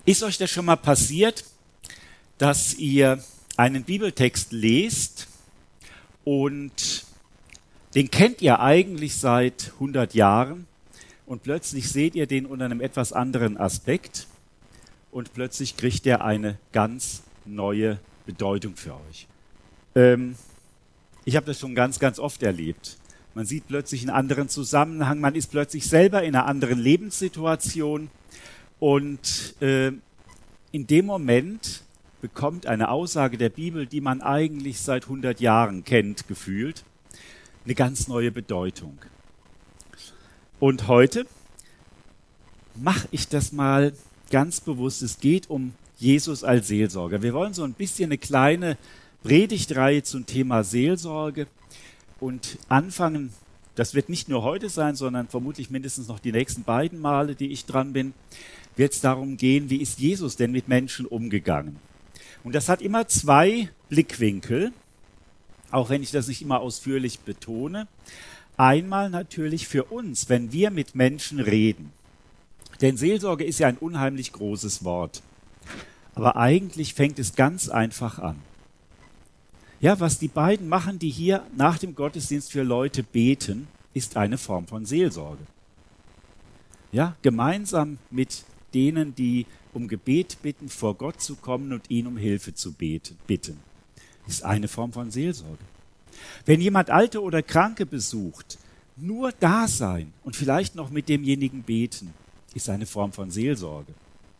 Ist euch das schon mal passiert, dass ihr einen Bibeltext lest und den kennt ihr eigentlich seit 100 Jahren und plötzlich seht ihr den unter einem etwas anderen Aspekt und plötzlich kriegt er eine ganz neue Bedeutung für euch. Ich habe das schon ganz, ganz oft erlebt. Man sieht plötzlich einen anderen Zusammenhang, man ist plötzlich selber in einer anderen Lebenssituation und in dem Moment bekommt eine Aussage der Bibel, die man eigentlich seit 100 Jahren kennt, gefühlt, eine ganz neue Bedeutung. Und heute mache ich das mal ganz bewusst. Es geht um Jesus als Seelsorger. Wir wollen so ein bisschen eine kleine Predigtreihe zum Thema Seelsorge und anfangen, das wird nicht nur heute sein, sondern vermutlich mindestens noch die nächsten beiden Male, die ich dran bin, wird es darum gehen, wie ist Jesus denn mit Menschen umgegangen? Und das hat immer zwei Blickwinkel, auch wenn ich das nicht immer ausführlich betone. Einmal natürlich für uns, wenn wir mit Menschen reden. Denn Seelsorge ist ja ein unheimlich großes Wort. Aber eigentlich fängt es ganz einfach an. Ja, was die beiden machen, die hier nach dem Gottesdienst für Leute beten, ist eine Form von Seelsorge. Ja, gemeinsam mit denen, die um Gebet bitten, vor Gott zu kommen und ihn um Hilfe zu bitten, ist eine Form von Seelsorge. Wenn jemand Alte oder Kranke besucht, nur da sein und vielleicht noch mit demjenigen beten, ist eine Form von Seelsorge.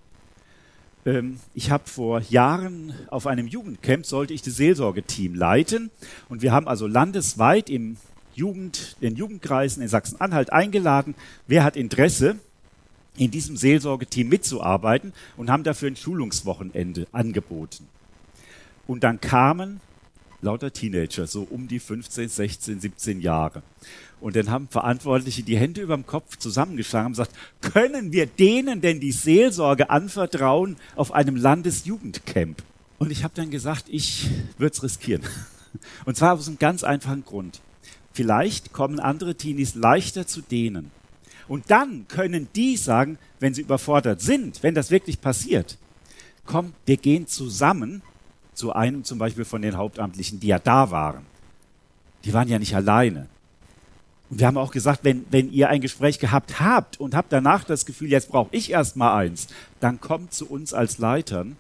Ich habe vor Jahren auf einem Jugendcamp, sollte ich das Seelsorgeteam leiten und wir haben also landesweit den Jugendkreisen in Sachsen-Anhalt eingeladen, wer hat Interesse, in diesem Seelsorgeteam mitzuarbeiten und haben dafür ein Schulungswochenende angeboten. Und dann kamen lauter Teenager, so um die 15, 16, 17 Jahre. Und dann haben Verantwortliche die Hände über dem Kopf zusammengeschlagen und gesagt, können wir denen denn die Seelsorge anvertrauen auf einem Landesjugendcamp? Und ich habe dann gesagt, ich würde es riskieren. Und zwar aus einem ganz einfachen Grund. Vielleicht kommen andere Teenies leichter zu denen. Und dann können die sagen, wenn sie überfordert sind, wenn das wirklich passiert, komm, wir gehen zusammen zu einem zum Beispiel von den Hauptamtlichen, die ja da waren. Die waren ja nicht alleine. Und wir haben auch gesagt, wenn ihr ein Gespräch gehabt habt und habt danach das Gefühl, jetzt brauche ich erst mal eins, dann kommt zu uns als Leitern.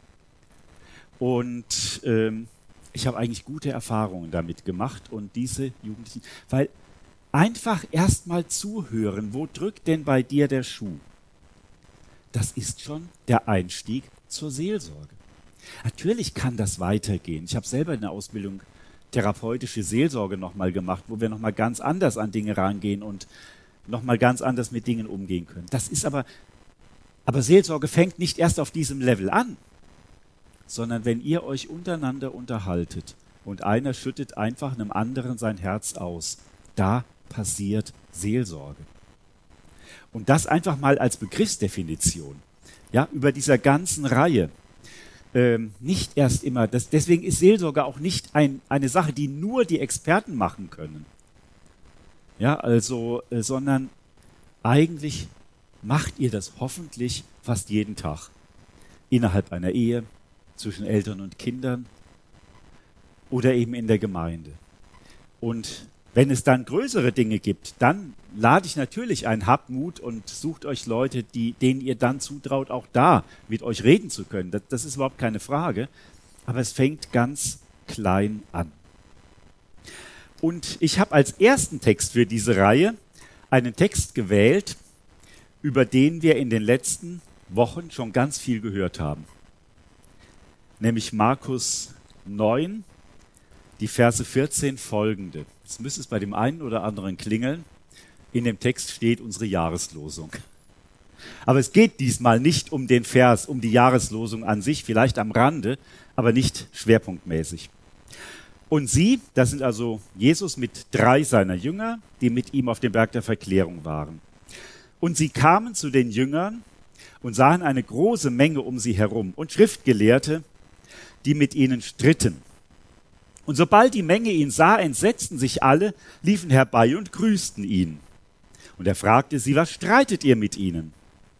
Und ich habe eigentlich gute Erfahrungen damit gemacht und diese Jugendlichen, weil einfach erst mal zuhören, wo drückt denn bei dir der Schuh? Das ist schon der Einstieg zur Seelsorge. Natürlich kann das weitergehen. Ich habe selber in der Ausbildung therapeutische Seelsorge nochmal gemacht, wo wir nochmal ganz anders an Dinge rangehen und nochmal ganz anders mit Dingen umgehen können. Das ist aber Seelsorge fängt nicht erst auf diesem Level an, sondern wenn ihr euch untereinander unterhaltet und einer schüttet einfach einem anderen sein Herz aus, da passiert Seelsorge. Und das einfach mal als Begriffsdefinition, ja, über dieser ganzen Reihe. Nicht erst immer, deswegen ist Seelsorge auch nicht eine Sache, die nur die Experten machen können. Ja, also, sondern eigentlich macht ihr das hoffentlich fast jeden Tag. Innerhalb einer Ehe, zwischen Eltern und Kindern oder eben in der Gemeinde. Und wenn es dann größere Dinge gibt, dann lade ich natürlich ein, habt Mut und sucht euch Leute, denen ihr dann zutraut, auch da mit euch reden zu können. Das ist überhaupt keine Frage, aber es fängt ganz klein an. Und ich habe als ersten Text für diese Reihe einen Text gewählt, über den wir in den letzten Wochen schon ganz viel gehört haben. Nämlich Markus 9, die Verse 14 folgende. Jetzt müsste es bei dem einen oder anderen klingeln. In dem Text steht unsere Jahreslosung. Aber es geht diesmal nicht um den Vers, um die Jahreslosung an sich, vielleicht am Rande, aber nicht schwerpunktmäßig. Und sie, das sind also Jesus mit 3 seiner Jünger, die mit ihm auf dem Berg der Verklärung waren. Und sie kamen zu den Jüngern und sahen eine große Menge um sie herum und Schriftgelehrte, die mit ihnen stritten. Und sobald die Menge ihn sah, entsetzten sich alle, liefen herbei und grüßten ihn. Und er fragte sie, was streitet ihr mit ihnen?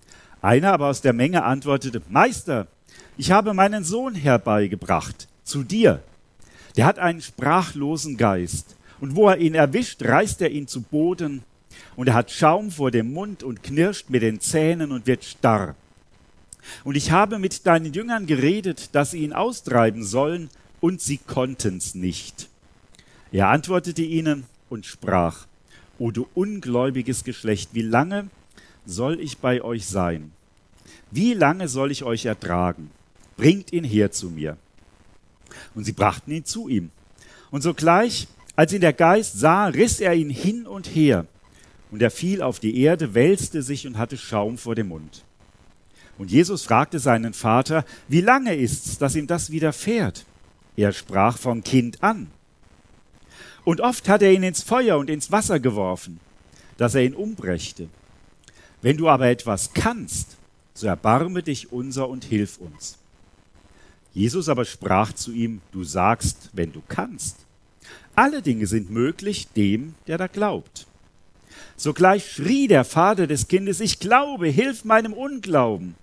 Einer aber aus der Menge antwortete: Meister, ich habe meinen Sohn herbeigebracht, zu dir. Der hat einen sprachlosen Geist. Und wo er ihn erwischt, reißt er ihn zu Boden. Und er hat Schaum vor dem Mund und knirscht mit den Zähnen und wird starr. Und ich habe mit deinen Jüngern geredet, dass sie ihn austreiben sollen, und sie konnten's nicht. Er antwortete ihnen und sprach: O du ungläubiges Geschlecht, wie lange soll ich bei euch sein? Wie lange soll ich euch ertragen? Bringt ihn her zu mir. Und sie brachten ihn zu ihm. Und sogleich, als ihn der Geist sah, riss er ihn hin und her. Und er fiel auf die Erde, wälzte sich und hatte Schaum vor dem Mund. Und Jesus fragte seinen Vater: Wie lange ist's, dass ihm das widerfährt? Er sprach: Vom Kind an. Und oft hat er ihn ins Feuer und ins Wasser geworfen, dass er ihn umbrächte. Wenn du aber etwas kannst, so erbarme dich unser und hilf uns. Jesus aber sprach zu ihm: Du sagst, wenn du kannst. Alle Dinge sind möglich dem, der da glaubt. Sogleich schrie der Vater des Kindes: Ich glaube, hilf meinem Unglauben.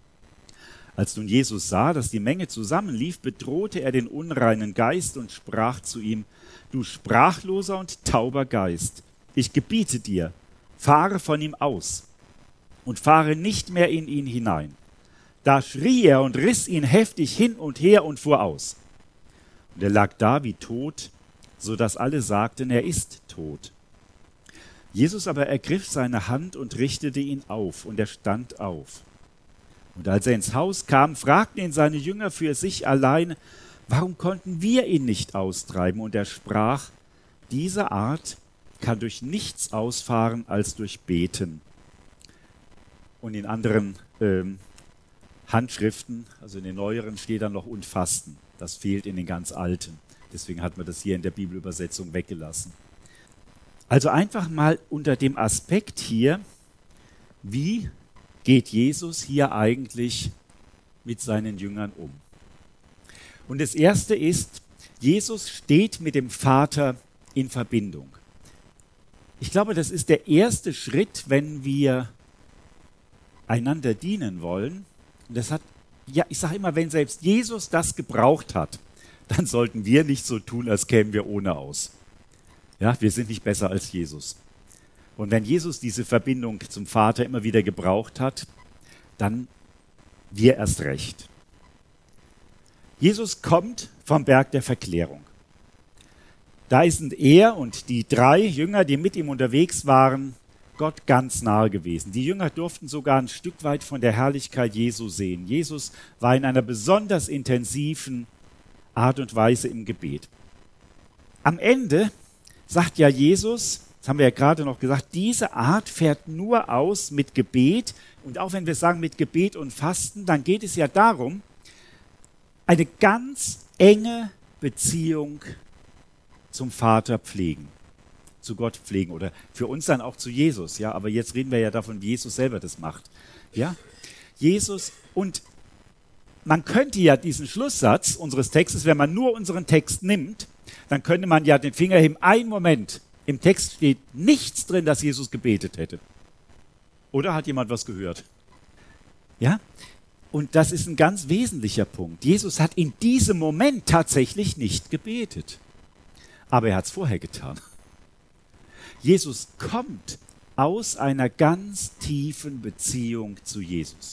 Als nun Jesus sah, dass die Menge zusammenlief, bedrohte er den unreinen Geist und sprach zu ihm: Du sprachloser und tauber Geist, ich gebiete dir, fahre von ihm aus und fahre nicht mehr in ihn hinein. Da schrie er und riss ihn heftig hin und her und fuhr aus. Und er lag da wie tot, so dass alle sagten: Er ist tot. Jesus aber ergriff seine Hand und richtete ihn auf, und er stand auf. Und als er ins Haus kam, fragten ihn seine Jünger für sich allein: Warum konnten wir ihn nicht austreiben? Und er sprach: Diese Art kann durch nichts ausfahren als durch Beten. Und in anderen Handschriften, also in den neueren, steht dann noch und Fasten. Das fehlt in den ganz alten. Deswegen hat man das hier in der Bibelübersetzung weggelassen. Also einfach mal unter dem Aspekt hier, wie geht Jesus hier eigentlich mit seinen Jüngern um? Und das Erste ist, Jesus steht mit dem Vater in Verbindung. Ich glaube, das ist der erste Schritt, wenn wir einander dienen wollen. Und das hat, ja, ich sage immer, wenn selbst Jesus das gebraucht hat, dann sollten wir nicht so tun, als kämen wir ohne aus. Ja, wir sind nicht besser als Jesus. Und wenn Jesus diese Verbindung zum Vater immer wieder gebraucht hat, dann wir erst recht. Jesus kommt vom Berg der Verklärung. Da sind er und die 3 Jünger, die mit ihm unterwegs waren, Gott ganz nahe gewesen. Die Jünger durften sogar ein Stück weit von der Herrlichkeit Jesu sehen. Jesus war in einer besonders intensiven Art und Weise im Gebet. Am Ende sagt ja Jesus, das haben wir ja gerade noch gesagt, diese Art fährt nur aus mit Gebet. Und auch wenn wir sagen mit Gebet und Fasten, dann geht es ja darum, eine ganz enge Beziehung zum Vater pflegen, zu Gott pflegen oder für uns dann auch zu Jesus. Ja, aber jetzt reden wir ja davon, wie Jesus selber das macht. Ja, Jesus, und man könnte ja diesen Schlusssatz unseres Textes, wenn man nur unseren Text nimmt, dann könnte man ja den Finger heben. Einen Moment, im Text steht nichts drin, dass Jesus gebetet hätte. Oder hat jemand was gehört? Ja? Und das ist ein ganz wesentlicher Punkt. Jesus hat in diesem Moment tatsächlich nicht gebetet. Aber er hat es vorher getan. Jesus kommt aus einer ganz tiefen Beziehung zu Jesus.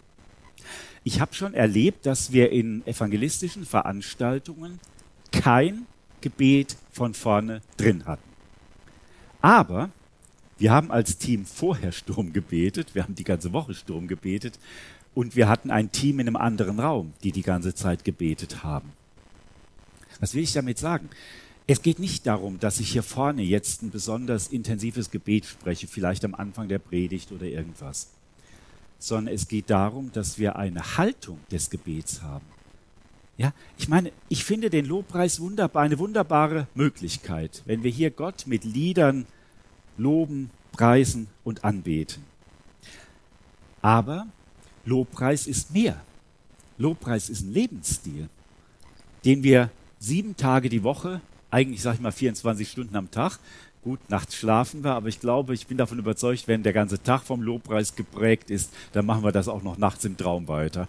Ich habe schon erlebt, dass wir in evangelistischen Veranstaltungen kein Gebet von vorne drin hatten. Aber wir haben als Team vorher Sturm gebetet, wir haben die ganze Woche Sturm gebetet und wir hatten ein Team in einem anderen Raum, die die ganze Zeit gebetet haben. Was will ich damit sagen? Es geht nicht darum, dass ich hier vorne jetzt ein besonders intensives Gebet spreche, vielleicht am Anfang der Predigt oder irgendwas, sondern es geht darum, dass wir eine Haltung des Gebets haben. Ja, ich meine, ich finde den Lobpreis wunderbar, eine wunderbare Möglichkeit, wenn wir hier Gott mit Liedern loben, preisen und anbeten. Aber Lobpreis ist mehr. Lobpreis ist ein Lebensstil, den wir 7 Tage die Woche, eigentlich sage ich mal 24 Stunden am Tag, Gut, nachts schlafen wir, aber ich bin davon überzeugt, wenn der ganze Tag vom Lobpreis geprägt ist, dann machen wir das auch noch nachts im Traum weiter.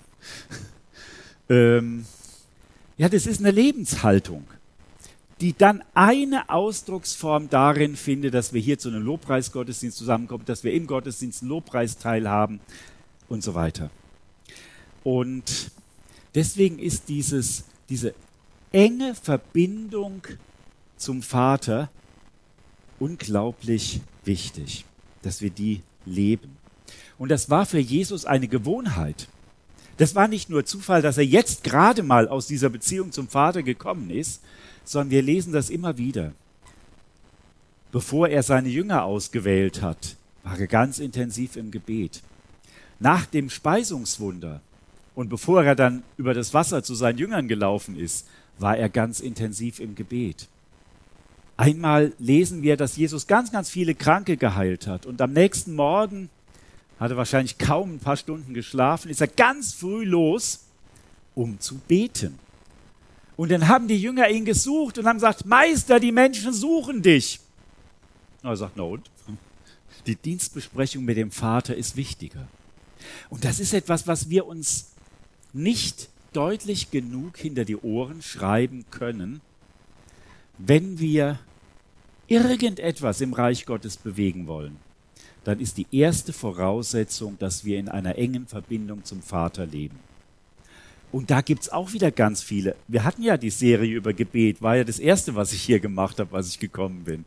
Ja, das ist eine Lebenshaltung, die dann eine Ausdrucksform darin findet, dass wir hier zu einem Lobpreisgottesdienst zusammenkommen, dass wir im Gottesdienst einen Lobpreis teilhaben und so weiter. Und deswegen ist diese enge Verbindung zum Vater unglaublich wichtig, dass wir die leben. Und das war für Jesus eine Gewohnheit. Das war nicht nur Zufall, dass er jetzt gerade mal aus dieser Beziehung zum Vater gekommen ist, sondern wir lesen das immer wieder. Bevor er seine Jünger ausgewählt hat, war er ganz intensiv im Gebet. Nach dem Speisungswunder und bevor er dann über das Wasser zu seinen Jüngern gelaufen ist, war er ganz intensiv im Gebet. Einmal lesen wir, dass Jesus ganz, ganz viele Kranke geheilt hat und am nächsten Morgen hat er wahrscheinlich kaum ein paar Stunden geschlafen, ist er ganz früh los, um zu beten. Und dann haben die Jünger ihn gesucht und haben gesagt, Meister, die Menschen suchen dich. Und er sagt, na und? Die Dienstbesprechung mit dem Vater ist wichtiger. Und das ist etwas, was wir uns nicht deutlich genug hinter die Ohren schreiben können, wenn wir irgendetwas im Reich Gottes bewegen wollen. Dann ist die erste Voraussetzung, dass wir in einer engen Verbindung zum Vater leben. Und da gibt's auch wieder ganz viele. Wir hatten ja die Serie über Gebet, war ja das erste, was ich hier gemacht habe, als ich gekommen bin.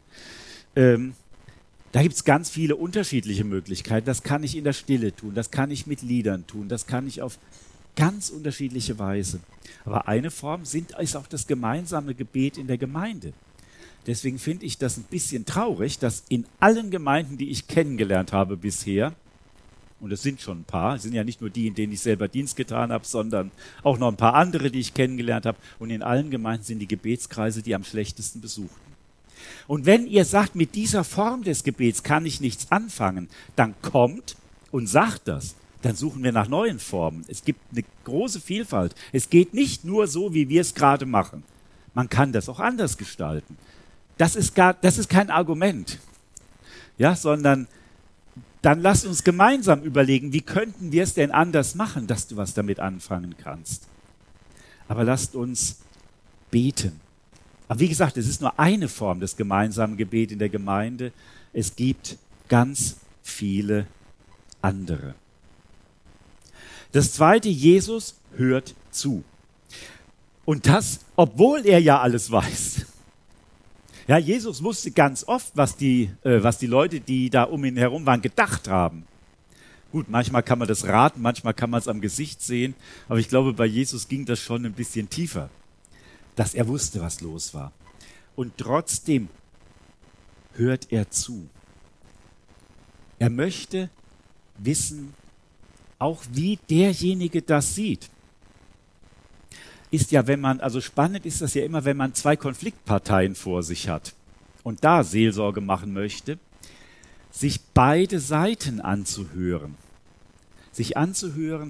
Da gibt's ganz viele unterschiedliche Möglichkeiten. Das kann ich in der Stille tun, das kann ich mit Liedern tun, das kann ich auf ganz unterschiedliche Weise. Aber eine Form ist auch das gemeinsame Gebet in der Gemeinde. Deswegen finde ich das ein bisschen traurig, dass in allen Gemeinden, die ich kennengelernt habe bisher, und es sind schon ein paar, es sind ja nicht nur die, in denen ich selber Dienst getan habe, sondern auch noch ein paar andere, die ich kennengelernt habe, und in allen Gemeinden sind die Gebetskreise die am schlechtesten besuchten. Und wenn ihr sagt, mit dieser Form des Gebets kann ich nichts anfangen, dann kommt und sagt das. Dann suchen wir nach neuen Formen. Es gibt eine große Vielfalt. Es geht nicht nur so, wie wir es gerade machen. Man kann das auch anders gestalten. Das ist kein Argument, ja, sondern dann lasst uns gemeinsam überlegen, wie könnten wir es denn anders machen, dass du was damit anfangen kannst. Aber lasst uns beten. Aber wie gesagt, es ist nur eine Form des gemeinsamen Gebets in der Gemeinde. Es gibt ganz viele andere. Das zweite, Jesus hört zu. Und das, obwohl er ja alles weiß. Ja, Jesus wusste ganz oft, was die Leute, die da um ihn herum waren, gedacht haben. Gut, manchmal kann man das raten, manchmal kann man es am Gesicht sehen, aber ich glaube, bei Jesus ging das schon ein bisschen tiefer, dass er wusste, was los war. Und trotzdem hört er zu. Er möchte wissen, auch wie derjenige das sieht. Ist ja, spannend ist das ja immer, wenn man zwei Konfliktparteien vor sich hat und da Seelsorge machen möchte, sich beide Seiten anzuhören. Sich anzuhören,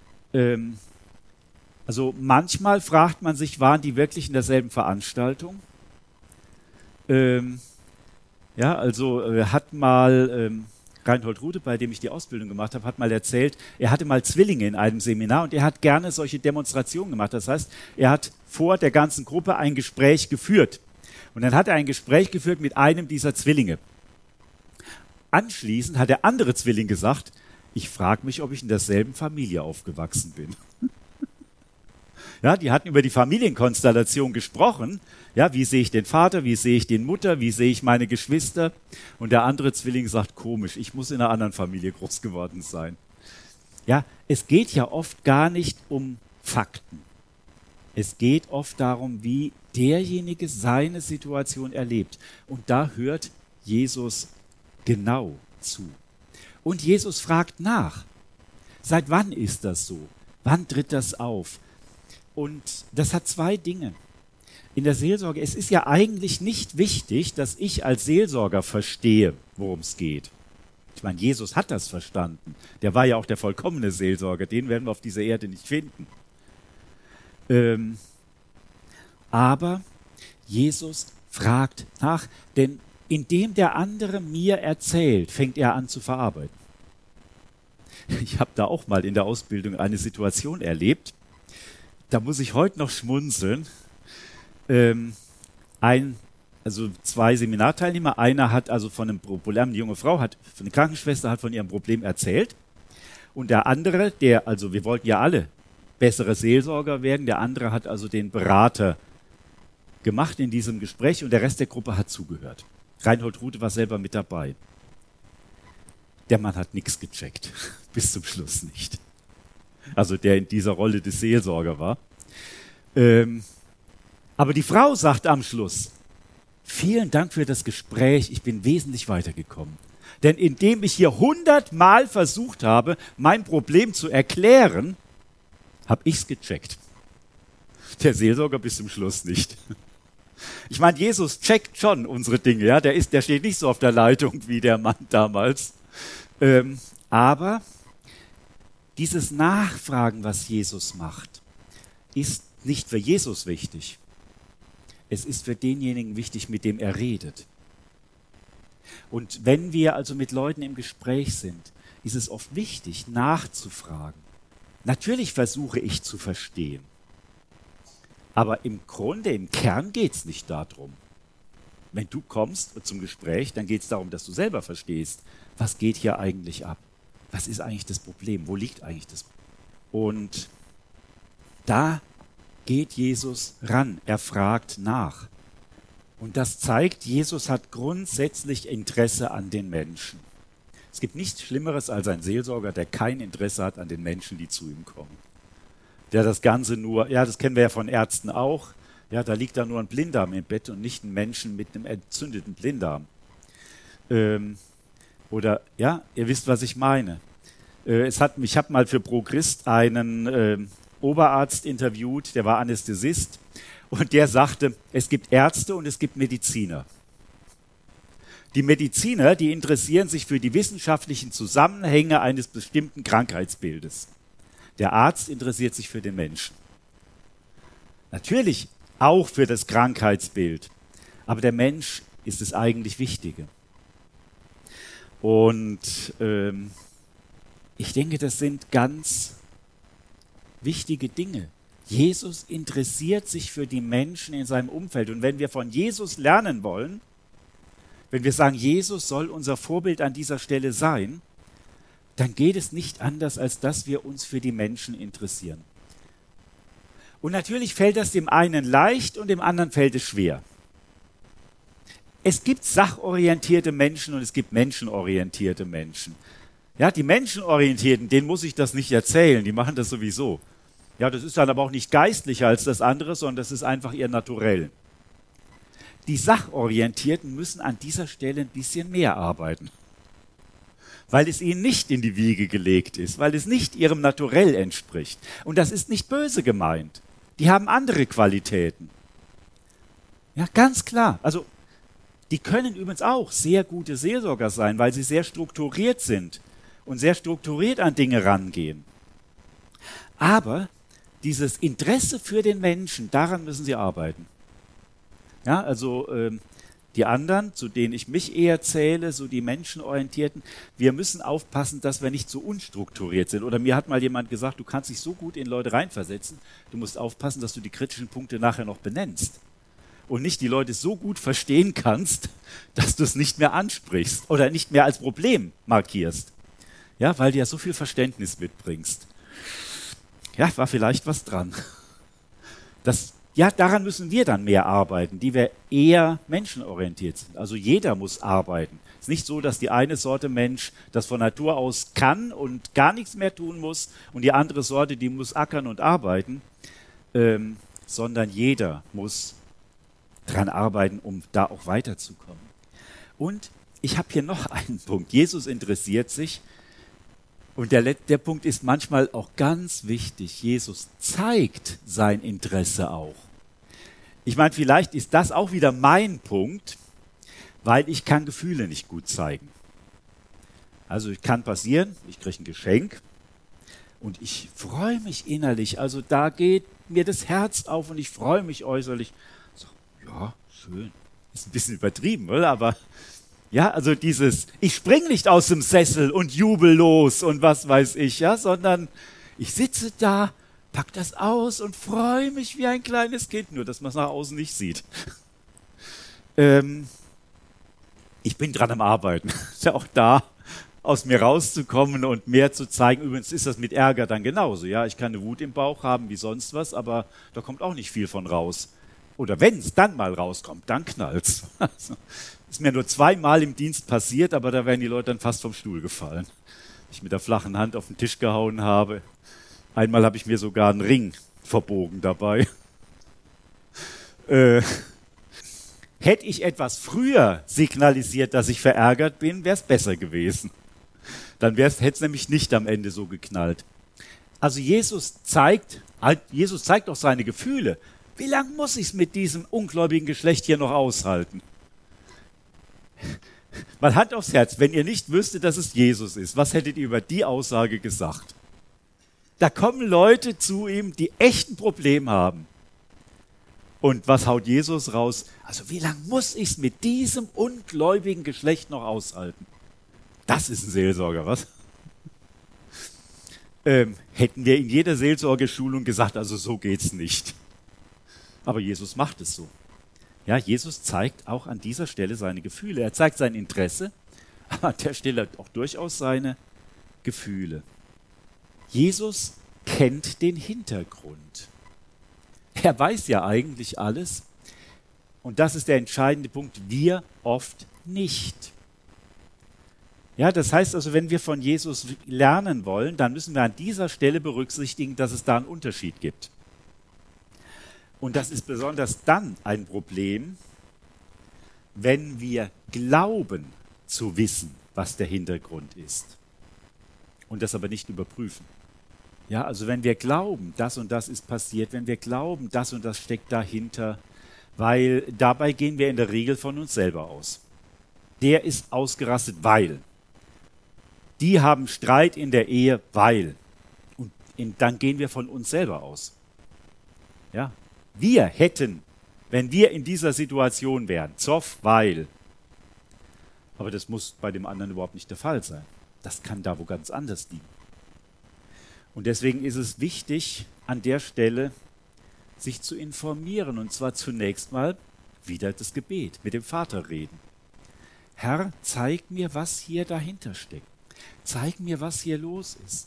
also manchmal fragt man sich, waren die wirklich in derselben Veranstaltung? Hat mal Reinhold Rute, bei dem ich die Ausbildung gemacht habe, hat mal erzählt, er hatte mal Zwillinge in einem Seminar und er hat gerne solche Demonstrationen gemacht. Das heißt, er hat vor der ganzen Gruppe ein Gespräch geführt. Und dann hat er ein Gespräch geführt mit einem dieser Zwillinge. Anschließend hat der andere Zwilling gesagt, ich frage mich, ob ich in derselben Familie aufgewachsen bin. Ja, die hatten über die Familienkonstellation gesprochen. Ja, wie sehe ich den Vater, wie sehe ich die Mutter, wie sehe ich meine Geschwister? Und der andere Zwilling sagt, komisch, ich muss in einer anderen Familie groß geworden sein. Ja, es geht ja oft gar nicht um Fakten. Es geht oft darum, wie derjenige seine Situation erlebt. Und da hört Jesus genau zu. Und Jesus fragt nach. Seit wann ist das so? Wann tritt das auf? Und das hat zwei Dinge. In der Seelsorge, es ist ja eigentlich nicht wichtig, dass ich als Seelsorger verstehe, worum es geht. Ich meine, Jesus hat das verstanden. Der war ja auch der vollkommene Seelsorger. Den werden wir auf dieser Erde nicht finden. Aber Jesus fragt nach, denn Indem der andere mir erzählt, fängt er an zu verarbeiten. Ich habe da auch mal in der Ausbildung eine Situation erlebt, da muss ich heute noch schmunzeln. Also zwei Seminarteilnehmer, einer hat also von einem Problem, eine junge Frau hat, eine Krankenschwester hat von ihrem Problem erzählt und der andere, also wir wollten ja alle bessere Seelsorger werden, der andere hat also den Berater gemacht in diesem Gespräch und der Rest der Gruppe hat zugehört. Reinhold Rute war selber mit dabei. Der Mann hat nichts gecheckt, bis zum Schluss nicht. Also der in dieser Rolle des Seelsorger war. Aber die Frau sagt am Schluss, vielen Dank für das Gespräch, ich bin wesentlich weitergekommen. Denn indem ich hier 100-mal versucht habe, mein Problem zu erklären, habe ich es gecheckt. Der Seelsorger bis zum Schluss nicht. Ich meine, Jesus checkt schon unsere Dinge, ja. Der steht nicht so auf der Leitung wie der Mann damals. Aber dieses Nachfragen, was Jesus macht, ist nicht für Jesus wichtig. Es ist für denjenigen wichtig, mit dem er redet. Und wenn wir also mit Leuten im Gespräch sind, ist es oft wichtig, nachzufragen. Natürlich versuche ich zu verstehen. Aber im Grunde, im Kern geht es nicht darum. Wenn du kommst zum Gespräch, dann geht es darum, dass du selber verstehst, was geht hier eigentlich ab? Was ist eigentlich das Problem? Wo liegt eigentlich das Problem? Und da geht Jesus ran, er fragt nach. Und das zeigt, Jesus hat grundsätzlich Interesse an den Menschen. Es gibt nichts Schlimmeres als ein Seelsorger, der kein Interesse hat an den Menschen, die zu ihm kommen. Der das Ganze nur, ja, das kennen wir ja von Ärzten auch, ja, da liegt da nur ein Blinddarm im Bett und nicht ein Menschen mit einem entzündeten Blinddarm. Oder, ja, ihr wisst, was ich meine. Ich habe mal für ProChrist einen Oberarzt interviewt, der war Anästhesist und der sagte, es gibt Ärzte und es gibt Mediziner. Die Mediziner, die interessieren sich für die wissenschaftlichen Zusammenhänge eines bestimmten Krankheitsbildes. Der Arzt interessiert sich für den Menschen. Natürlich auch für das Krankheitsbild, aber der Mensch ist das eigentlich Wichtige. Und ich denke, das sind ganz wichtige Dinge. Jesus interessiert sich für die Menschen in seinem Umfeld. Und wenn wir von Jesus lernen wollen, wenn wir sagen, Jesus soll unser Vorbild an dieser Stelle sein, dann geht es nicht anders, als dass wir uns für die Menschen interessieren. Und natürlich fällt das dem einen leicht und dem anderen fällt es schwer. Es gibt sachorientierte Menschen und es gibt menschenorientierte Menschen. Ja, die Menschenorientierten, denen muss ich das nicht erzählen, die machen das sowieso. Ja, das ist dann aber auch nicht geistlicher als das andere, sondern das ist einfach ihr Naturell. Die Sachorientierten müssen an dieser Stelle ein bisschen mehr arbeiten, weil es ihnen nicht in die Wiege gelegt ist, weil es nicht ihrem Naturell entspricht. Und das ist nicht böse gemeint. Die haben andere Qualitäten. Ja, ganz klar. Also, die können übrigens auch sehr gute Seelsorger sein, weil sie sehr strukturiert sind und sehr strukturiert an Dinge rangehen. Aber dieses Interesse für den Menschen, daran müssen sie arbeiten. Ja, also die anderen, zu denen ich mich eher zähle, so die Menschenorientierten, wir müssen aufpassen, dass wir nicht so unstrukturiert sind. Oder mir hat mal jemand gesagt, du kannst dich so gut in Leute reinversetzen, du musst aufpassen, dass du die kritischen Punkte nachher noch benennst. Und nicht die Leute so gut verstehen kannst, dass du es nicht mehr ansprichst oder nicht mehr als Problem markierst. Ja, weil du ja so viel Verständnis mitbringst. Ja, war vielleicht was dran. Ja, daran müssen wir dann mehr arbeiten, die wir eher menschenorientiert sind. Also jeder muss arbeiten. Es ist nicht so, dass die eine Sorte Mensch das von Natur aus kann und gar nichts mehr tun muss und die andere Sorte, die muss ackern und arbeiten, sondern jeder muss dran arbeiten, um da auch weiterzukommen. Und ich habe hier noch einen Punkt. Jesus interessiert sich und der Punkt ist manchmal auch ganz wichtig. Jesus zeigt sein Interesse auch. Ich meine, vielleicht ist das auch wieder mein Punkt, weil ich kann Gefühle nicht gut zeigen. Also es kann passieren, ich kriege ein Geschenk und ich freue mich innerlich. Also da geht mir das Herz auf und ich freue mich äußerlich. So, ja, schön. Ist ein bisschen übertrieben, oder? Aber ja, also dieses, ich spring nicht aus dem Sessel und jubel los und was weiß ich, ja, sondern ich sitze da, pack das aus und freue mich wie ein kleines Kind, nur dass man es nach außen nicht sieht. Ich bin dran am Arbeiten. Ist ja auch da, aus mir rauszukommen und mehr zu zeigen. Übrigens ist das mit Ärger dann genauso. Ja, ich kann eine Wut im Bauch haben wie sonst was, aber da kommt auch nicht viel von raus. Oder wenn es dann mal rauskommt, dann knallt's. Also, ist mir nur 2-mal im Dienst passiert, aber da wären die Leute dann fast vom Stuhl gefallen. Ich mit der flachen Hand auf den Tisch gehauen habe. Einmal habe ich mir sogar einen Ring verbogen dabei. Hätte ich etwas früher signalisiert, dass ich verärgert bin, wäre es besser gewesen. Dann hätte es nämlich nicht am Ende so geknallt. Also Jesus zeigt auch seine Gefühle. Wie lange muss ich es mit diesem ungläubigen Geschlecht hier noch aushalten? Mal Hand aufs Herz, wenn ihr nicht wüsstet, dass es Jesus ist, was hättet ihr über die Aussage gesagt? Da kommen Leute zu ihm, die echt ein Problem haben. Und was haut Jesus raus? Also wie lange muss ich es mit diesem ungläubigen Geschlecht noch aushalten? Das ist ein Seelsorger, was? Hätten wir in jeder Seelsorgeschulung gesagt, also so geht's nicht. Aber Jesus macht es so. Ja, Jesus zeigt auch an dieser Stelle seine Gefühle. Er zeigt sein Interesse, aber an der Stelle auch durchaus seine Gefühle. Jesus kennt den Hintergrund. Er weiß ja eigentlich alles. Und das ist der entscheidende Punkt. Wir oft nicht. Ja, das heißt also, wenn wir von Jesus lernen wollen, dann müssen wir an dieser Stelle berücksichtigen, dass es da einen Unterschied gibt. Und das ist besonders dann ein Problem, wenn wir glauben zu wissen, was der Hintergrund ist. Und das aber nicht überprüfen. Ja, also wenn wir glauben, das und das ist passiert, wenn wir glauben, das und das steckt dahinter, weil dabei gehen wir in der Regel von uns selber aus. Der ist ausgerastet, weil. Die haben Streit in der Ehe, weil. Und dann gehen wir von uns selber aus. Ja, wir hätten, wenn wir in dieser Situation wären, Zoff, weil. Aber das muss bei dem anderen überhaupt nicht der Fall sein. Das kann da wo ganz anders liegen. Und deswegen ist es wichtig, an der Stelle sich zu informieren. Und zwar zunächst mal wieder das Gebet, mit dem Vater reden. Herr, zeig mir, was hier dahinter steckt. Zeig mir, was hier los ist.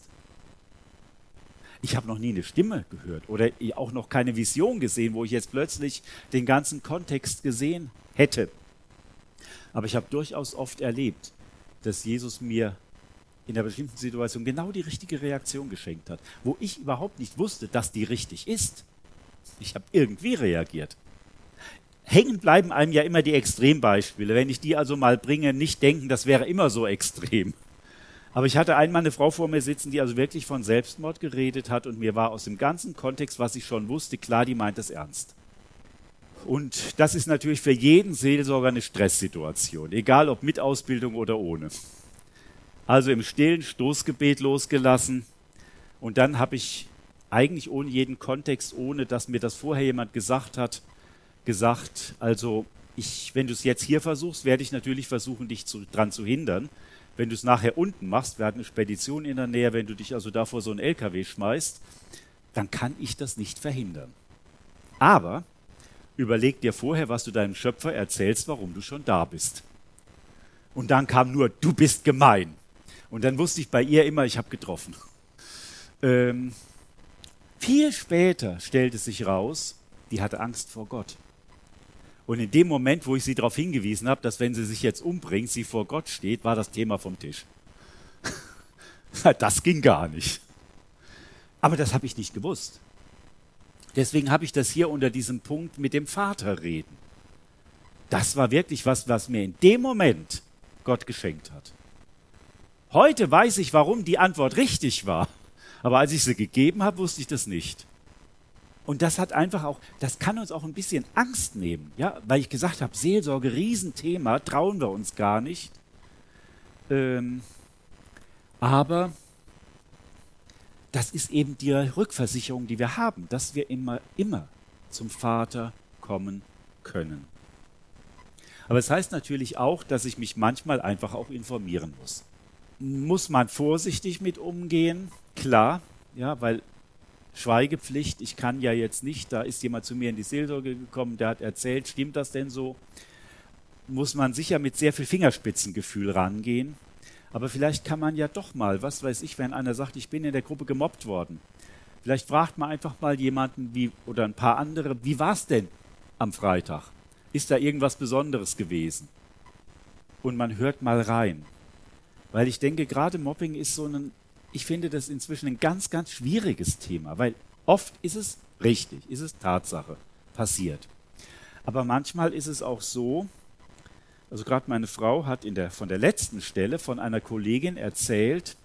Ich habe noch nie eine Stimme gehört oder auch noch keine Vision gesehen, wo ich jetzt plötzlich den ganzen Kontext gesehen hätte. Aber ich habe durchaus oft erlebt, dass Jesus mir in einer bestimmten Situation genau die richtige Reaktion geschenkt hat, wo ich überhaupt nicht wusste, dass die richtig ist. Ich habe irgendwie reagiert. Hängen bleiben einem ja immer die Extrembeispiele. Wenn ich die also mal bringe, nicht denken, das wäre immer so extrem. Aber ich hatte einmal eine Frau vor mir sitzen, die also wirklich von Selbstmord geredet hat und mir war aus dem ganzen Kontext, was ich schon wusste, klar, die meint es ernst. Und das ist natürlich für jeden Seelsorger eine Stresssituation, egal ob mit Ausbildung oder ohne. Also im stillen Stoßgebet losgelassen und dann habe ich eigentlich ohne jeden Kontext, ohne dass mir das vorher jemand gesagt hat, gesagt, also wenn du es jetzt hier versuchst, werde ich natürlich versuchen, dich dran zu hindern. Wenn du es nachher unten machst, wir hatten eine Spedition in der Nähe, wenn du dich also da vor so einen LKW schmeißt, dann kann ich das nicht verhindern. Aber überleg dir vorher, was du deinem Schöpfer erzählst, warum du schon da bist. Und dann kam nur, du bist gemein. Und dann wusste ich bei ihr immer, ich habe getroffen. Viel später stellte sich raus, die hatte Angst vor Gott. Und in dem Moment, wo ich sie darauf hingewiesen habe, dass wenn sie sich jetzt umbringt, sie vor Gott steht, war das Thema vom Tisch. Das ging gar nicht. Aber das habe ich nicht gewusst. Deswegen habe ich das hier unter diesem Punkt mit dem Vater reden. Das war wirklich was mir in dem Moment Gott geschenkt hat. Heute weiß ich, warum die Antwort richtig war. Aber als ich sie gegeben habe, wusste ich das nicht. Und das hat einfach auch, das kann uns auch ein bisschen Angst nehmen, ja, weil ich gesagt habe, Seelsorge, Riesenthema, trauen wir uns gar nicht. Aber das ist eben die Rückversicherung, die wir haben, dass wir immer zum Vater kommen können. Aber es heißt natürlich auch, dass ich mich manchmal einfach auch informieren muss. Muss man vorsichtig mit umgehen? Klar, ja, weil Schweigepflicht, ich kann ja jetzt nicht, da ist jemand zu mir in die Seelsorge gekommen, der hat erzählt, stimmt das denn so? Muss man sicher mit sehr viel Fingerspitzengefühl rangehen. Aber vielleicht kann man ja doch mal, was weiß ich, wenn einer sagt, ich bin in der Gruppe gemobbt worden. Vielleicht fragt man einfach mal jemanden oder ein paar andere, wie war es denn am Freitag? Ist da irgendwas Besonderes gewesen? Und man hört mal rein. Weil ich denke, gerade Mobbing ist ich finde das inzwischen ein ganz, ganz schwieriges Thema, weil oft ist es richtig, ist es Tatsache, passiert. Aber manchmal ist es auch so, also gerade meine Frau hat von der letzten Stelle von einer Kollegin erzählt,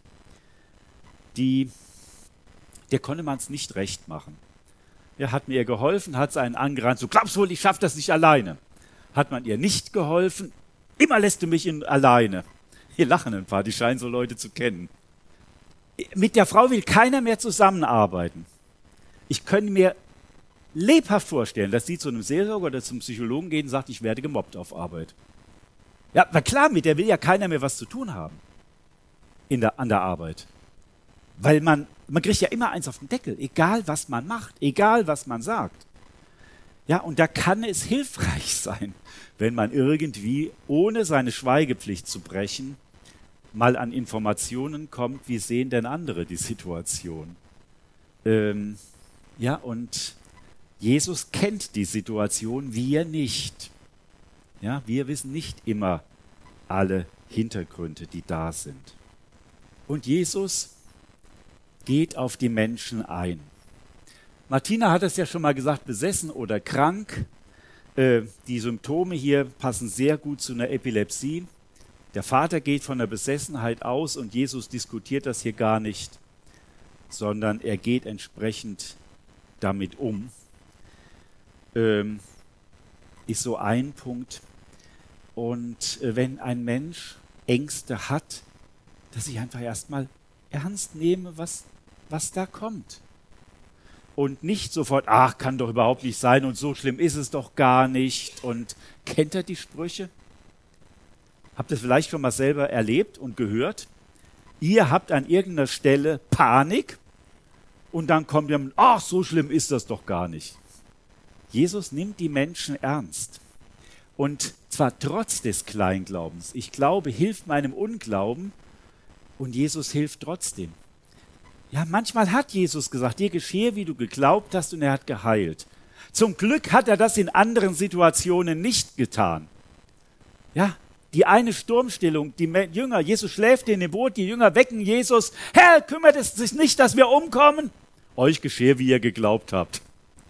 der konnte man es nicht recht machen. Er hat mir geholfen, hat sie einen angerannt, so glaubst du wohl, ich schaffe das nicht alleine. Hat man ihr nicht geholfen, immer lässt du mich alleine. Hier lachen ein paar, die scheinen so Leute zu kennen. Mit der Frau will keiner mehr zusammenarbeiten. Ich könnte mir lebhaft vorstellen, dass sie zu einem Seelsorger oder zum Psychologen geht und sagt, ich werde gemobbt auf Arbeit. Ja, na klar, mit der will ja keiner mehr was zu tun haben an der Arbeit. Weil man kriegt ja immer eins auf den Deckel, egal was man macht, egal was man sagt. Ja, und da kann es hilfreich sein, wenn man irgendwie, ohne seine Schweigepflicht zu brechen, mal an Informationen kommt, wie sehen denn andere die Situation. Ja, und Jesus kennt die Situation, wir nicht. Ja, wir wissen nicht immer alle Hintergründe, die da sind. Und Jesus geht auf die Menschen ein. Martina hat es ja schon mal gesagt, besessen oder krank. Die Symptome hier passen sehr gut zu einer Epilepsie. Der Vater geht von der Besessenheit aus und Jesus diskutiert das hier gar nicht, sondern er geht entsprechend damit um. Ist so ein Punkt. Und wenn ein Mensch Ängste hat, dass ich einfach erstmal ernst nehme, was da kommt. Und nicht sofort, ach, kann doch überhaupt nicht sein und so schlimm ist es doch gar nicht. Und kennt ihr die Sprüche? Habt ihr es vielleicht schon mal selber erlebt und gehört? Ihr habt an irgendeiner Stelle Panik und dann kommt jemand, ach, so schlimm ist das doch gar nicht. Jesus nimmt die Menschen ernst. Und zwar trotz des Kleinglaubens. Ich glaube, hilft meinem Unglauben und Jesus hilft trotzdem. Ja, manchmal hat Jesus gesagt, dir geschehe, wie du geglaubt hast, und er hat geheilt. Zum Glück hat er das in anderen Situationen nicht getan. Ja, die eine Sturmstillung, die Jünger, Jesus schläft in dem Boot, die Jünger wecken Jesus. Herr, kümmert es sich nicht, dass wir umkommen? Euch geschehe, wie ihr geglaubt habt.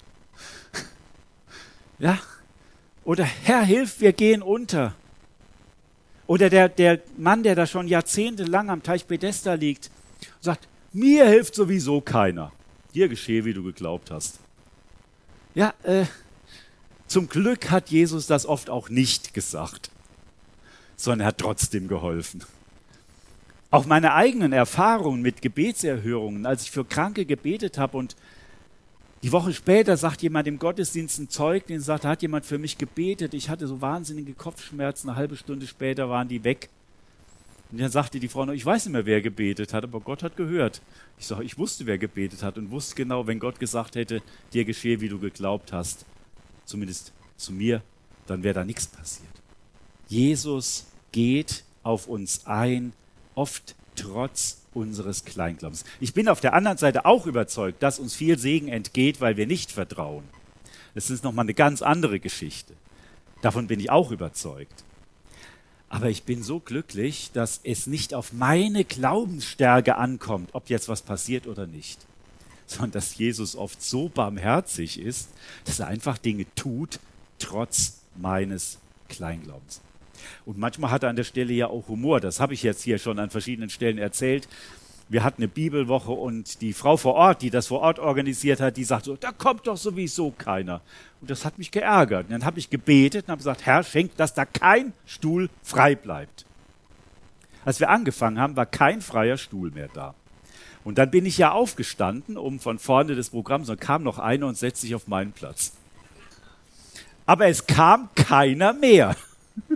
Ja, oder Herr, hilf, wir gehen unter. Oder der Mann, der da schon jahrzehntelang am Teich Bethesda liegt, sagt, mir hilft sowieso keiner. Dir geschehe, wie du geglaubt hast. Ja, zum Glück hat Jesus das oft auch nicht gesagt, sondern er hat trotzdem geholfen. Auch meine eigenen Erfahrungen mit Gebetserhörungen, als ich für Kranke gebetet habe und die Woche später sagt jemand im Gottesdienst ein Zeugnis, sagt, da hat jemand für mich gebetet, ich hatte so wahnsinnige Kopfschmerzen, eine halbe Stunde später waren die weg. Und dann sagte die Frau noch, ich weiß nicht mehr, wer gebetet hat, aber Gott hat gehört. Ich sage, ich wusste, wer gebetet hat und wusste genau, wenn Gott gesagt hätte, dir geschehe, wie du geglaubt hast, zumindest zu mir, dann wäre da nichts passiert. Jesus geht auf uns ein, oft trotz unseres Kleinglaubens. Ich bin auf der anderen Seite auch überzeugt, dass uns viel Segen entgeht, weil wir nicht vertrauen. Das ist nochmal eine ganz andere Geschichte. Davon bin ich auch überzeugt. Aber ich bin so glücklich, dass es nicht auf meine Glaubensstärke ankommt, ob jetzt was passiert oder nicht, sondern dass Jesus oft so barmherzig ist, dass er einfach Dinge tut, trotz meines Kleinglaubens. Und manchmal hat er an der Stelle ja auch Humor. Das habe ich jetzt hier schon an verschiedenen Stellen erzählt. Wir hatten eine Bibelwoche und die Frau vor Ort, die das vor Ort organisiert hat, die sagt so, da kommt doch sowieso keiner. Und das hat mich geärgert. Und dann habe ich gebetet und habe gesagt, Herr, schenk, dass da kein Stuhl frei bleibt. Als wir angefangen haben, war kein freier Stuhl mehr da. Und dann bin ich ja aufgestanden, um von vorne des Programms, und kam noch einer und setzte sich auf meinen Platz. Aber es kam keiner mehr.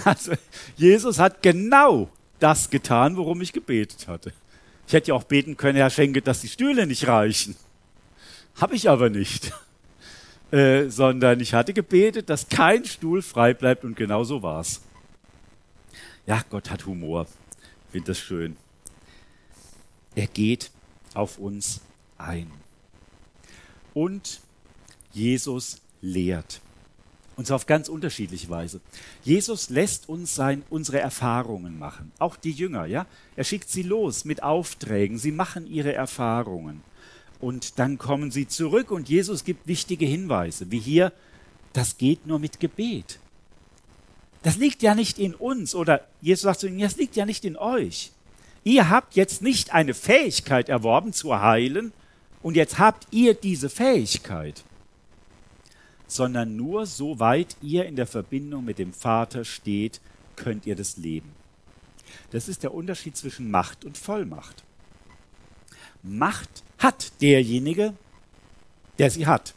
Also Jesus hat genau das getan, worum ich gebetet hatte. Ich hätte ja auch beten können, Herr, schenke, dass die Stühle nicht reichen. Habe ich aber nicht. Sondern ich hatte gebetet, dass kein Stuhl frei bleibt und genau so war es. Ja, Gott hat Humor. Ich finde das schön. Er geht auf uns ein. Und Jesus lehrt. Und zwar auf ganz unterschiedliche Weise. Jesus lässt uns unsere Erfahrungen machen. Auch die Jünger, ja. Er schickt sie los mit Aufträgen. Sie machen ihre Erfahrungen. Und dann kommen sie zurück und Jesus gibt wichtige Hinweise. Wie hier, das geht nur mit Gebet. Das liegt ja nicht in uns. Oder Jesus sagt zu ihnen, das liegt ja nicht in euch. Ihr habt jetzt nicht eine Fähigkeit erworben zu heilen und jetzt habt ihr diese Fähigkeit. Sondern nur soweit ihr in der Verbindung mit dem Vater steht, könnt ihr das leben. Das ist der Unterschied zwischen Macht und Vollmacht. Macht hat derjenige, der sie hat.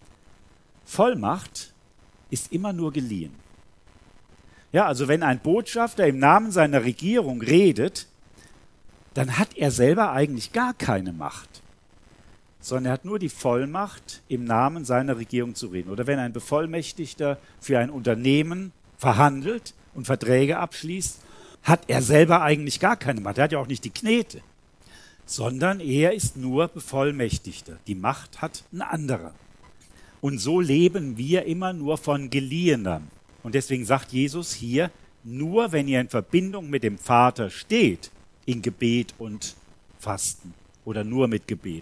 Vollmacht ist immer nur geliehen. Ja, also wenn ein Botschafter im Namen seiner Regierung redet, dann hat er selber eigentlich gar keine Macht, sondern er hat nur die Vollmacht, im Namen seiner Regierung zu reden. Oder wenn ein Bevollmächtigter für ein Unternehmen verhandelt und Verträge abschließt, hat er selber eigentlich gar keine Macht. Er hat ja auch nicht die Knete, sondern er ist nur Bevollmächtigter. Die Macht hat ein anderer. Und so leben wir immer nur von Geliehenem. Und deswegen sagt Jesus hier, nur wenn ihr in Verbindung mit dem Vater steht, in Gebet und Fasten oder nur mit Gebet.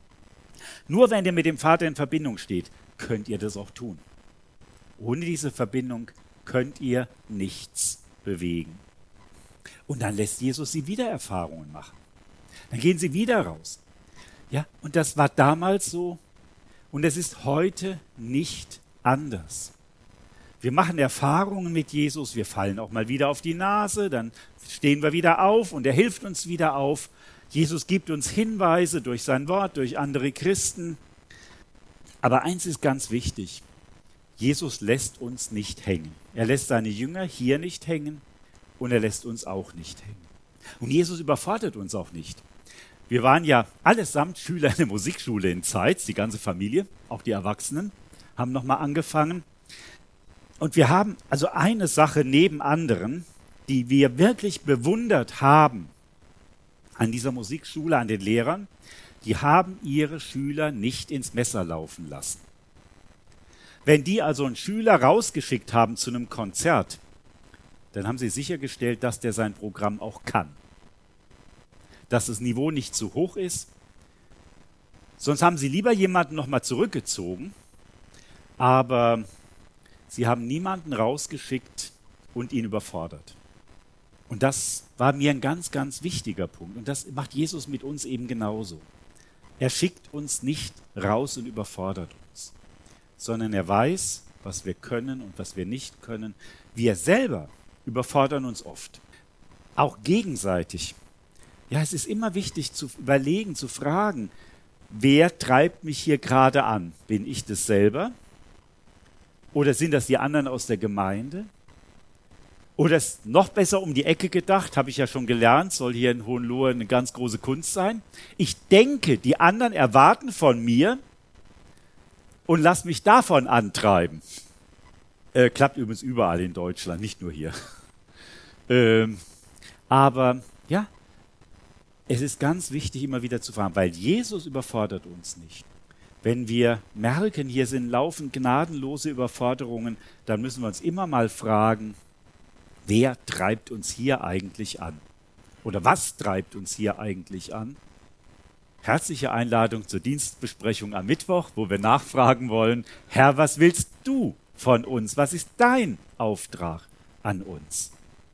Nur wenn ihr mit dem Vater in Verbindung steht, könnt ihr das auch tun. Ohne diese Verbindung könnt ihr nichts bewegen. Und dann lässt Jesus sie wieder Erfahrungen machen. Dann gehen sie wieder raus. Ja, und das war damals so und es ist heute nicht anders. Wir machen Erfahrungen mit Jesus, wir fallen auch mal wieder auf die Nase, dann stehen wir wieder auf und er hilft uns wieder auf. Jesus gibt uns Hinweise durch sein Wort, durch andere Christen. Aber eins ist ganz wichtig, Jesus lässt uns nicht hängen. Er lässt seine Jünger hier nicht hängen und er lässt uns auch nicht hängen. Und Jesus überfordert uns auch nicht. Wir waren ja allesamt Schüler in der Musikschule in Zeitz, die ganze Familie, auch die Erwachsenen, haben nochmal angefangen. Und wir haben also eine Sache neben anderen, die wir wirklich bewundert haben an dieser Musikschule, an den Lehrern, die haben ihre Schüler nicht ins Messer laufen lassen. Wenn die also einen Schüler rausgeschickt haben zu einem Konzert, dann haben sie sichergestellt, dass der sein Programm auch kann. Dass das Niveau nicht zu hoch ist. Sonst haben sie lieber jemanden nochmal zurückgezogen, aber sie haben niemanden rausgeschickt und ihn überfordert. Und das war mir ein ganz, ganz wichtiger Punkt. Und das macht Jesus mit uns eben genauso. Er schickt uns nicht raus und überfordert uns, sondern er weiß, was wir können und was wir nicht können. Wir selber überfordern uns oft, auch gegenseitig. Ja, es ist immer wichtig zu überlegen, zu fragen, wer treibt mich hier gerade an? Bin ich das selber? Oder sind das die anderen aus der Gemeinde? Oder ist noch besser um die Ecke gedacht, habe ich ja schon gelernt, soll hier in Hohenlohe eine ganz große Kunst sein. Ich denke, die anderen erwarten von mir und lass mich davon antreiben. Klappt übrigens überall in Deutschland, nicht nur hier. Aber ja, es ist ganz wichtig, immer wieder zu fragen, weil Jesus überfordert uns nicht. Wenn wir merken, hier laufen gnadenlose Überforderungen, dann müssen wir uns immer mal fragen, wer treibt uns hier eigentlich an? Oder was treibt uns hier eigentlich an? Herzliche Einladung zur Dienstbesprechung am Mittwoch, wo wir nachfragen wollen, Herr, was willst du von uns? Was ist dein Auftrag an uns?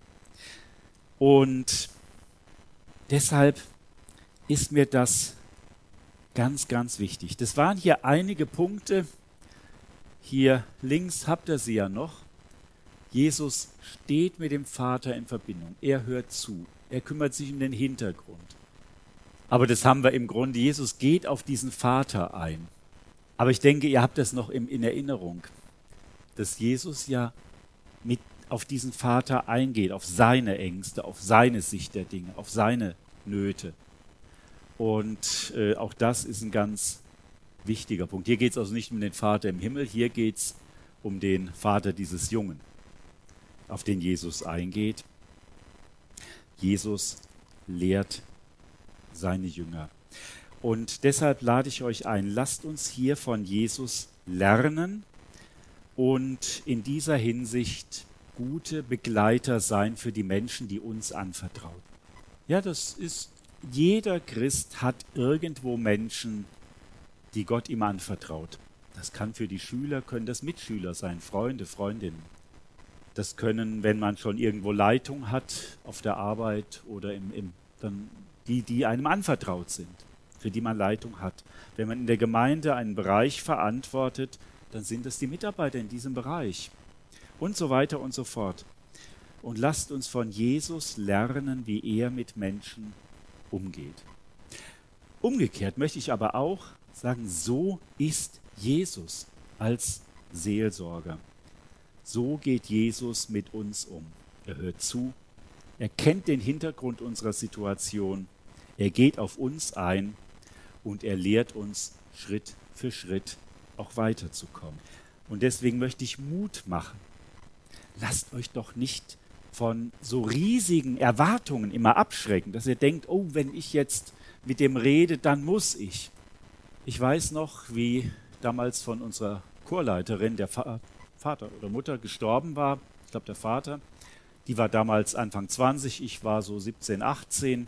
Und deshalb ist mir das ganz, ganz wichtig. Das waren hier einige Punkte. Hier links habt ihr sie ja noch. Jesus steht mit dem Vater in Verbindung. Er hört zu. Er kümmert sich um den Hintergrund. Aber das haben wir im Grunde. Jesus geht auf diesen Vater ein. Aber ich denke, ihr habt das noch in Erinnerung, dass Jesus ja auf diesen Vater eingeht, auf seine Ängste, auf seine Sicht der Dinge, auf seine Nöte. Und auch das ist ein ganz wichtiger Punkt. Hier geht es also nicht um den Vater im Himmel, hier geht es um den Vater dieses Jungen, auf den Jesus eingeht. Jesus lehrt seine Jünger. Und deshalb lade ich euch ein, lasst uns hier von Jesus lernen und in dieser Hinsicht gute Begleiter sein für die Menschen, die uns anvertrauen. Ja, jeder Christ hat irgendwo Menschen, die Gott ihm anvertraut. Das kann für die Schüler, können das Mitschüler sein, Freunde, Freundinnen. Das können, wenn man schon irgendwo Leitung hat auf der Arbeit oder dann die einem anvertraut sind, für die man Leitung hat. Wenn man in der Gemeinde einen Bereich verantwortet, dann sind es die Mitarbeiter in diesem Bereich und so weiter und so fort. Und lasst uns von Jesus lernen, wie er mit Menschen umgeht. Umgekehrt möchte ich aber auch sagen, so ist Jesus als Seelsorger. So geht Jesus mit uns um. Er hört zu, er kennt den Hintergrund unserer Situation, er geht auf uns ein und er lehrt uns Schritt für Schritt auch weiterzukommen. Und deswegen möchte ich Mut machen. Lasst euch doch nicht von so riesigen Erwartungen immer abschrecken, dass ihr denkt, oh, wenn ich jetzt mit dem rede, dann muss ich. Ich weiß noch, wie damals von unserer Chorleiterin der Vater oder Mutter gestorben war. Ich glaube, der Vater. Die war damals Anfang 20, ich war so 17, 18.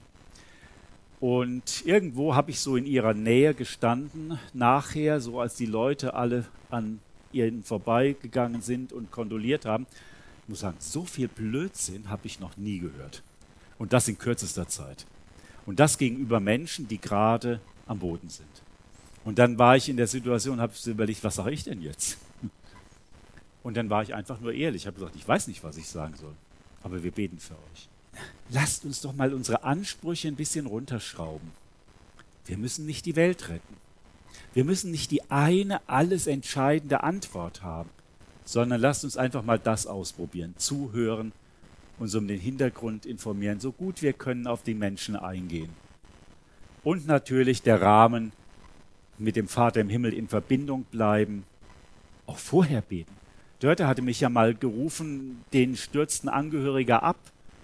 Und irgendwo habe ich so in ihrer Nähe gestanden, nachher, so als die Leute alle an ihnen vorbeigegangen sind und kondoliert haben. Ich muss sagen, so viel Blödsinn habe ich noch nie gehört. Und das in kürzester Zeit. Und das gegenüber Menschen, die gerade am Boden sind. Und dann war ich in der Situation und habe überlegt, was sage ich denn jetzt? Und dann war ich einfach nur ehrlich. Ich habe gesagt, ich weiß nicht, was ich sagen soll. Aber wir beten für euch. Lasst uns doch mal unsere Ansprüche ein bisschen runterschrauben. Wir müssen nicht die Welt retten. Wir müssen nicht die eine alles entscheidende Antwort haben, sondern lasst uns einfach mal das ausprobieren, zuhören, uns um den Hintergrund informieren, so gut wir können auf die Menschen eingehen. Und natürlich der Rahmen, mit dem Vater im Himmel in Verbindung bleiben, auch vorher beten. Dörte hatte mich ja mal gerufen, den stürzten Angehöriger ab,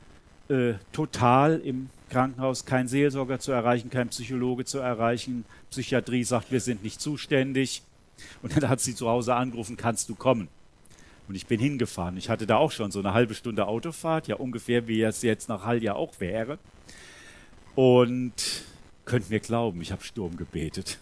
total im Krankenhaus, kein Seelsorger zu erreichen, kein Psychologe zu erreichen. Psychiatrie sagt, wir sind nicht zuständig. Und dann hat sie zu Hause angerufen, kannst du kommen? Und ich bin hingefahren. Ich hatte da auch schon so eine halbe Stunde Autofahrt, ja ungefähr wie es jetzt nach Hall ja auch wäre. Und könnt mir glauben, ich habe Sturm gebetet.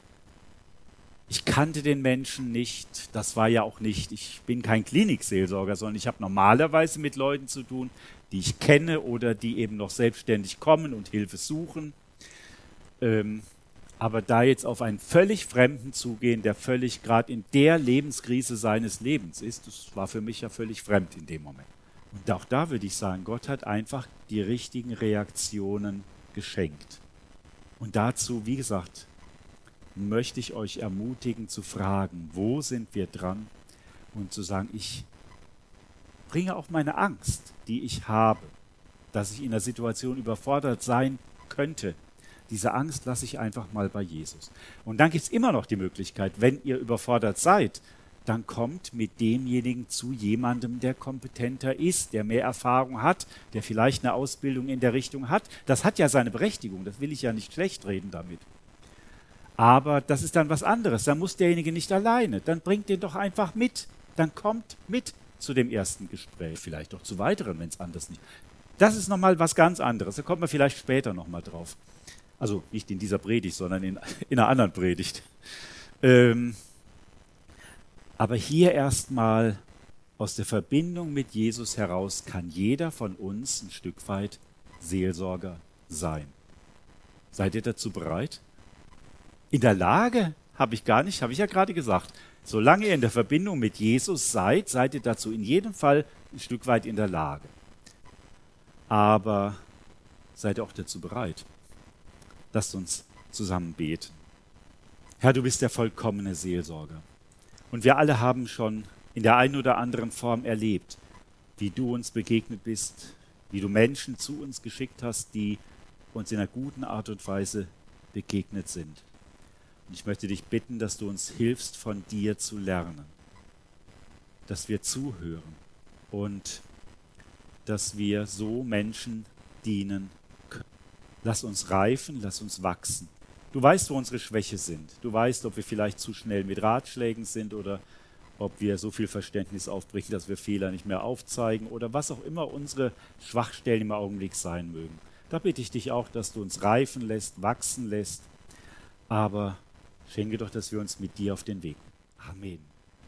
Ich kannte den Menschen nicht, das war ja auch nicht, ich bin kein Klinikseelsorger, sondern ich habe normalerweise mit Leuten zu tun, die ich kenne oder die eben noch selbstständig kommen und Hilfe suchen. Aber da jetzt auf einen völlig Fremden zugehen, der völlig gerade in der Lebenskrise seines Lebens ist, das war für mich ja völlig fremd in dem Moment. Und auch da würde ich sagen, Gott hat einfach die richtigen Reaktionen geschenkt. Und dazu, wie gesagt, möchte ich euch ermutigen zu fragen, wo sind wir dran? Und zu sagen, ich bringe auch meine Angst, die ich habe, dass ich in der Situation überfordert sein könnte. Diese Angst lasse ich einfach mal bei Jesus. Und dann gibt es immer noch die Möglichkeit, wenn ihr überfordert seid, dann kommt mit demjenigen zu jemandem, der kompetenter ist, der mehr Erfahrung hat, der vielleicht eine Ausbildung in der Richtung hat. Das hat ja seine Berechtigung, das will ich ja nicht schlecht reden damit. Aber das ist dann was anderes, dann muss derjenige nicht alleine, dann bringt den doch einfach mit, dann kommt mit zu dem ersten Gespräch, vielleicht auch zu weiteren, wenn es anders nicht. Das ist nochmal was ganz anderes, da kommt man vielleicht später nochmal drauf. Also nicht in dieser Predigt, sondern in einer anderen Predigt. Aber hier erstmal aus der Verbindung mit Jesus heraus kann jeder von uns ein Stück weit Seelsorger sein. Seid ihr dazu bereit? In der Lage habe ich ja gerade gesagt. Solange ihr in der Verbindung mit Jesus seid, seid ihr dazu in jedem Fall ein Stück weit in der Lage. Aber seid ihr auch dazu bereit? Lasst uns zusammen beten. Herr, du bist der vollkommene Seelsorger. Und wir alle haben schon in der einen oder anderen Form erlebt, wie du uns begegnet bist, wie du Menschen zu uns geschickt hast, die uns in einer guten Art und Weise begegnet sind. Und ich möchte dich bitten, dass du uns hilfst, von dir zu lernen, dass wir zuhören und dass wir so Menschen dienen können. Lass uns reifen, lass uns wachsen. Du weißt, wo unsere Schwäche sind. Du weißt, ob wir vielleicht zu schnell mit Ratschlägen sind oder ob wir so viel Verständnis aufbringen, dass wir Fehler nicht mehr aufzeigen oder was auch immer unsere Schwachstellen im Augenblick sein mögen. Da bitte ich dich auch, dass du uns reifen lässt, wachsen lässt, aber schenke doch, dass wir uns mit dir auf den Weg. Amen.